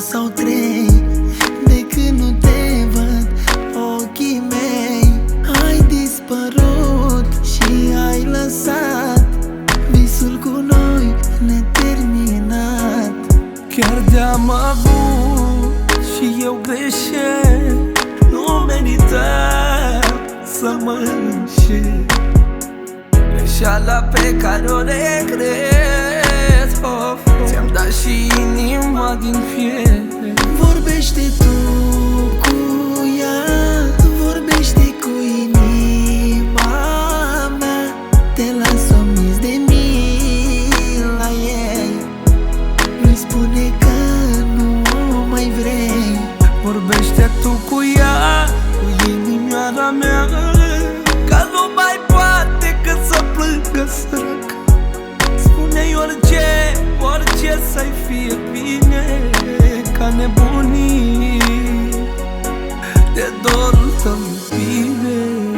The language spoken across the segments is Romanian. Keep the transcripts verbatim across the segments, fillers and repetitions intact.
sau trei de când nu te văd, ochii mei. Ai dispărut și ai lăsat visul cu noi neterminat. Chiar de-am avut și eu greșesc, nu meritam să mă înșel. Greșeala pe care o regret, oh, oh. Ți-am dat și inima din fier. Vorbește tu cu ea, vorbește cu inima mea. Te las omis de mila ei, nu-i spune că nu o mai vrei. Vorbește tu cu ea, cu inimioara mea, că nu mai poate că să plângă sărac. Spune-i orice, orice să-i fie bine, ca nebunii de dorul tău, iubire.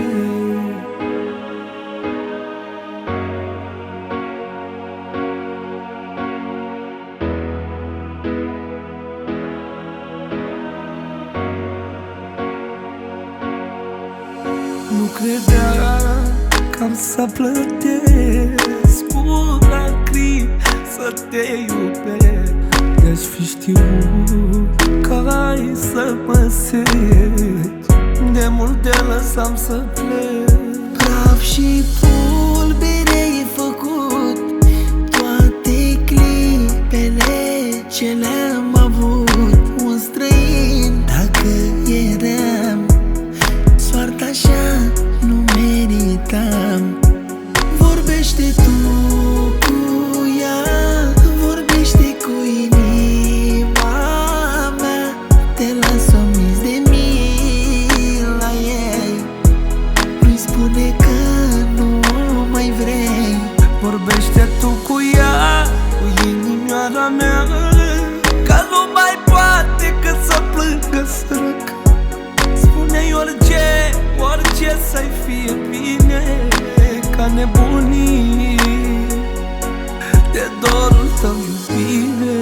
Nu credea că am să plătesc cu lacrimi să te iubesc. De-aș fi știut că ai să mă segi, de mult te lăsam să plec. Praf și pulbere ai făcut toate clipele ce le-am avut. Un străin dacă eram, soarta așa nu meritam. Vorbește tu cu ea, vorbește cu inima mea. Te las omis de mila ei, nu-i spune că nu o mai vrei. Vorbește tu cu ea, cu inimioara mea, că nu mai poate că să plângă sărac. Spune-i orice, orice să-i fie bine, ca nebunii de dorul tău, iubire.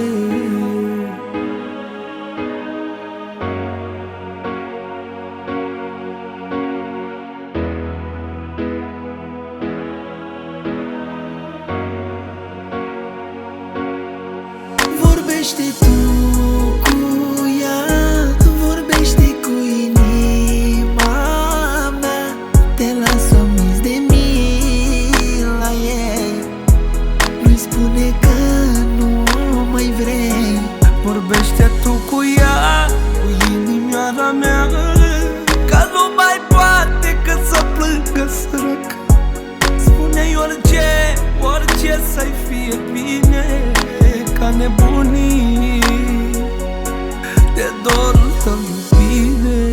Vorbește tu cu ea, vorbește cu inima mea. Te las omis de mila ei, nu-i spune că nu o mai vrei. Vorbește tu cu ea, cu inimioara mea, că nu mai poate că să plângă sărac. Spune-i orice, orice să-i fie bine, ca nebunii de dorul tău, iubire.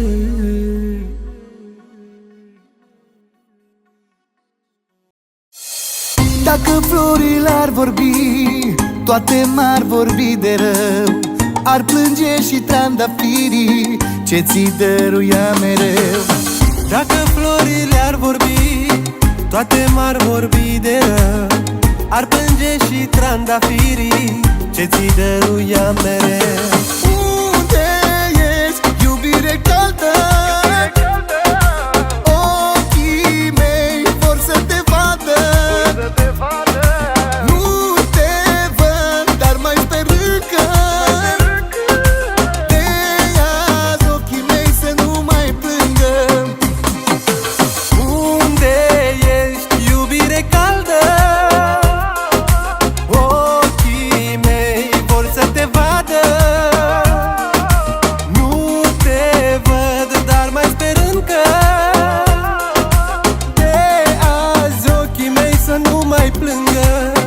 Dacă florile ar vorbi, toate m-ar vorbi de rău. Ar plânge și trandafirii ce ți dăruia mereu. Dacă florile ar vorbi, toate m-ar vorbi de rău. Ar plânge și trandafirii ce ți dăruia mereu. Unde ești, iubire caldă? Ochii mei vor să te vadă. Nu te văd, dar mai sper încă. De azi ochii mei să nu mai plângă. Unde ești, iubire caldă? Ochii mei vor să te vadă. Nu te văd, dar mai sper încă. De azi ochii mei să nu mai plângă.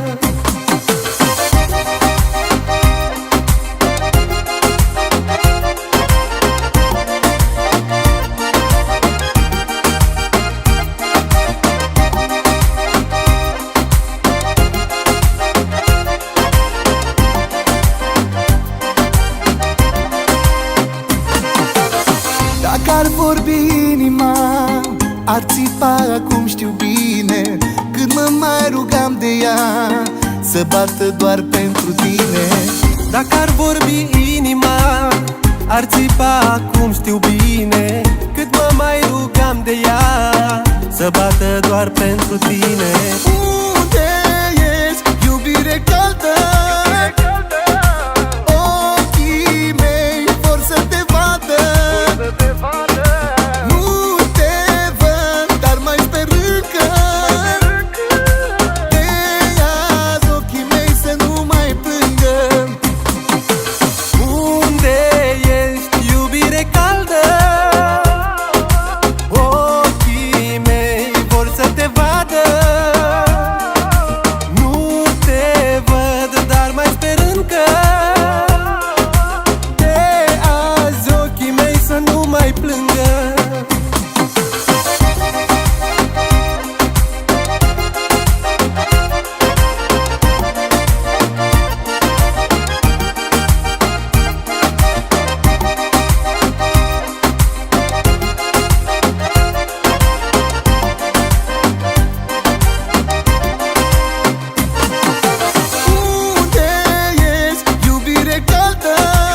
Dacă ar vorbi inima, ar țipa acum știu bine. Când mă mai rugam de ea să bată doar pentru tine. Dacă ar vorbi inima, ar țipa acum știu bine. Cât mă mai rugam de ea să bată doar pentru tine. Unde ești, iubire caldă? Ochii mei vor să te vadă. Nu te văd, dar mai sper încă. De azi ochii mei să nu mai plângă. Unde ești, iubire caldă? Ochii mei vor să te vadă. Nu te văd, dar mai sper încă. De azi ochii mei să nu mai plângă. Unde ești, iubire caldă?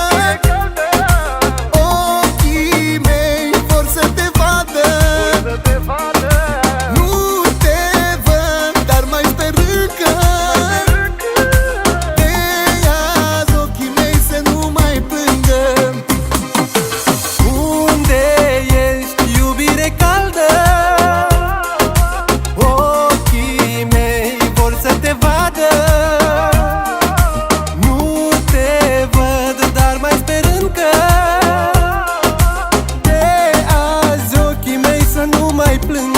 Ochii mei vor să te vadă. Nu te văd, dar mai sper încă. De azi ochii mei să nu mai plângă. Unde ești, iubire caldă? Ochii mei vor să te vadă. Nu te văd, dar mai sper încă. De azi ochii mei să nu mai plângă.